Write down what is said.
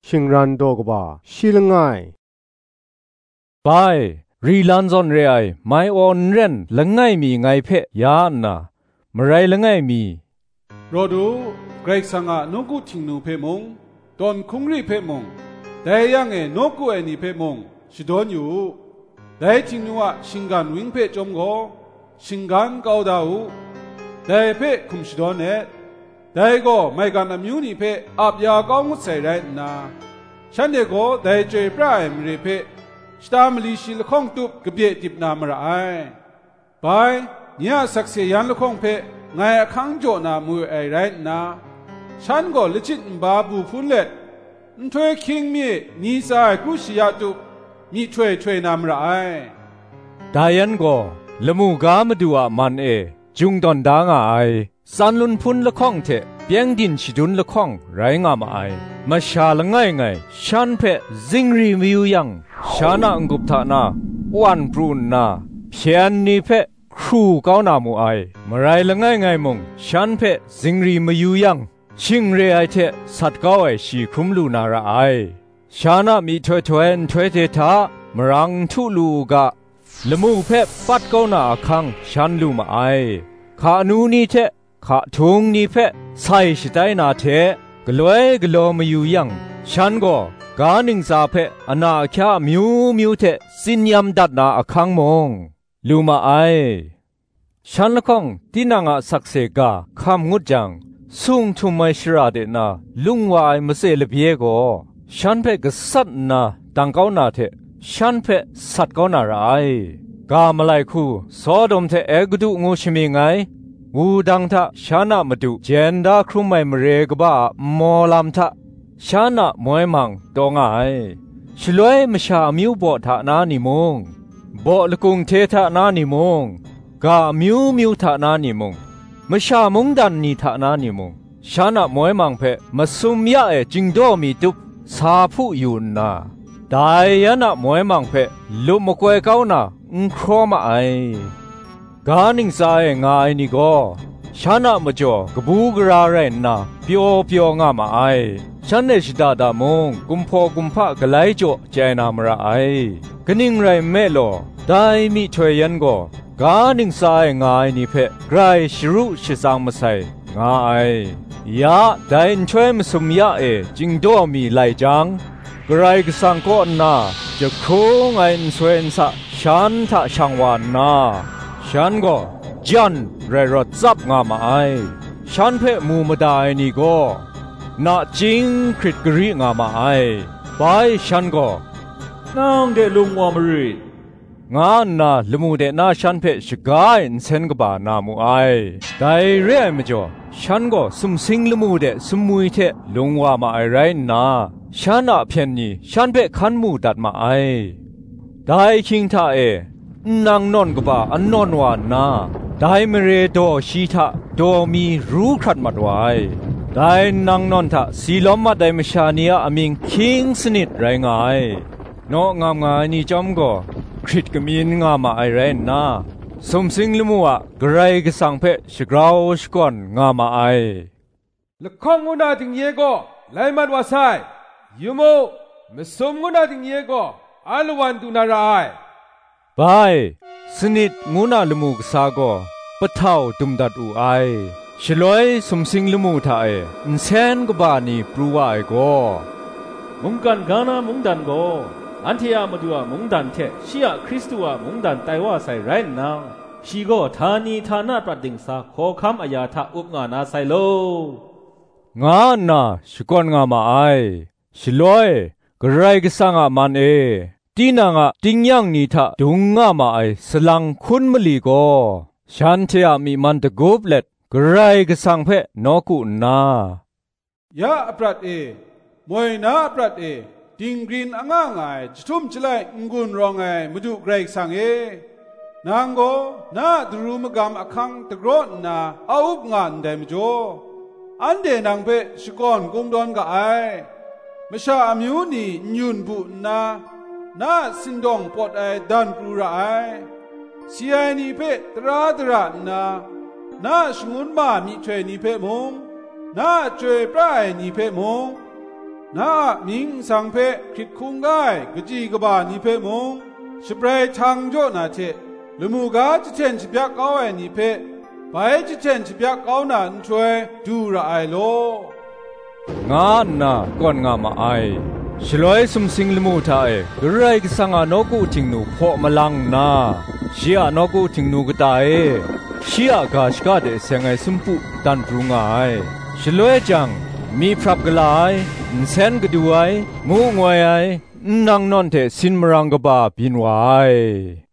ชิงรันโดกบ่าชิลง่ายไปรีลันซอนเรไอไม่ออนเรนละง่ายมีไงเพะยานะมไรละง่ายมีรอดูเกรกสังอานุกุทิงนูเพมงตอนคุงรีเพมงแต่ยังนุกุเอนีเพมงชิดอนอยู่แต่ทิงนูว่าชิงกันวิ่งเพจอมโกชิงกันเกาดาวแต่เพคุมชิดอนเนแต่ก็ไม่กันอามิวนีเพอับยาเกามุดใส่ไรนะฉันเด็กก็แต่เจอพระเอ็มรีเพสตามลีชิลข้องตุบกเบียดิบนามระไอไปเนี่ยสักเสียยันลข้องเพไงขังโจนามือไอไรนะฉันก็ลิจิตบาบูฟุเล็ดช่วยคิงมีนิสัยกุศยาตุมีช่วยนามระไอดายันก็ละมูกามาดูอามันจุงตอนดางไอสันลุนพุนละข้องเทเปียงดินชิดุนละข้องไรงามไอมาชาละง่ายไงฉันเพจิงรีมิวยังชานาองกุปทานาวันปรูนนาเพียนนีเพครูก้าวนามูไอมาไรละง่ายไงมงฉันเพจิงรีมาอยู่ยังชิงเรไอเทสัตก้าวไอชีครุมลูนาระไอชานามีถวยเทถามรังทุลูกะละมูเพปัดก้าวนาคังฉันลูมาไอขานูนีเทขาทุงนีเพใส่ชิดายนาเทกลวยกลอมาอยู่ยังฉันก็กาหนึ่งซาเพอนาคามิวเทสินยำดัดนาอคังมงลูมาไอฉันละข้องที่นางสักเสกาคำงุดจังสุงทุมไม่ชราเดนาลุงวายมาเสลเบียก็ฉันเพกษัตนาตังก้าวนาเทฉันเพสัตก้าวนาไรกามาไลคูสอดมเทเอกุดุงูชิมีไงวูดังทะชานะมาดูเจนดาครุมไม่มเรกบ้ามอลำทะชานะมวยมังตองไอชลวยมชามิวบ่ทะนานิมงบ่ละกุงเททะนานิมงกามิวทะนานิมงมชามงดันนีทะนานิมงชานะมวยมังเพมาซุมยะจิงโดมีตุบสาผู้อยู่นาไดยะนะมวยมังเพลุมกวยเก้านาครอมาไอกาหนิงสายงายนี่ก็ฉันน่ะมาจ่อกบูกราเรนนะเปียวงามาไอฉันเนชิดาดามงกุมพอกุมพะกะไลจ่อเจนามระไอกนิงไรเมโลได้มีถวยยันก็กาหนิงสายงายนี่เพไกรชรุชิสังมาใส่งาไอยะได้ช่วยมสุมยะจิงโดมีไหลจังไกรกสังก็นาจะคงไอนสวยสะฉันทะช่างวานนาฉันก็จันเรรจับงามาไอฉันเพ่มูมาได้นี่ก็น่าจริงคริตกรีงามาไอไปฉันก็นางเดลุงวอมรีงานน่ะลมูเดน่าฉันเพ่ชกายเซนกบานามูไอได้เรียมจ่อฉันก็สุมสิงลมูเดสมุยเทลุงว่ามาไอไรน่ะฉันน่ะเพียนนี่ฉันเพ่ขันมูดัดมาไอได้คิงท่านางนอนกบ่าอันนอนวานาได้เมเรโดชีทะโดมีรู้ครัดมัดไว้ได้นางนอนทะสีล้อมมาได้มชาเนียอามิงคิงสนิดไรงายนองามงายนี่จอมก็คริตกมีนงามาไอเรนนาสมสิงลมัวกระไรกสังเพชกราวชกอนงามาไอละข้องงูนาถึงเยก็ไลมัดว่าไซยูโมมสมงูนาถึงเยก็อาลวันตุนาราไอบายสนิดงูนาลมูกสาก็ปะเท่าตุมดัดอูไอฉลอยสมสิงลมูทาอินเซนกบานีปรูวาไอก็มุงกันกานามุงดันก็อันที่อามาดูอามุงดันเทชียคริสตัวมุงดันไตว่าใส่ไรนาชีก็ทานีทานาปรัดดิงสาขอคำอายาทะอุบงานาใส่โลงานาชกอนงามาไอฉลอยกระไรก็สังอามันตีนางติงยังนีทะดุงงามาไอสลังคุณมลีโกฉันเทียมีมันตะกูบเล็ดกระไรก็สังเพนอกุนายะปรัดมวยนาปรัดติงกรีนอ่างไงจะทุ่มจะไลงุนรองไงมาดูไกรสังนางโกนาดรูมกามอคังตะกรอนาอาอุบงานเดมโจอันเดนางเพชกอนกุมดอนกะไอไม่ชาอมิวนียุนบุนาน่าสินดองปอดไอดันปรูระไอเสียนีเพตราตระน่าชงุนมามีช่วยนีเพมงน่าช่วยปลายนีเพมงนามิงสังเพคริตคุงง่ายกจีกบานิเพมงสเปรย์ทางโจนาเทลมูกาจิเชนชิบยักเอาไอนิเพไปจิเชนชิบยักเอานันช่วยดูระไอโลงานาก่อนงามาไอชลอยสุมสิงลมูทาเอกระไรกสังอานกูทิงนูพอมาลังนาเชียนกูทิงนูกตาเอเชียกาชกาเดเซงไอสุมปุตันปรุงไอชลอยจังมีพรับกลายเซนกดูไองูงวยไอนังนอนเทสินมรังกบาบินไว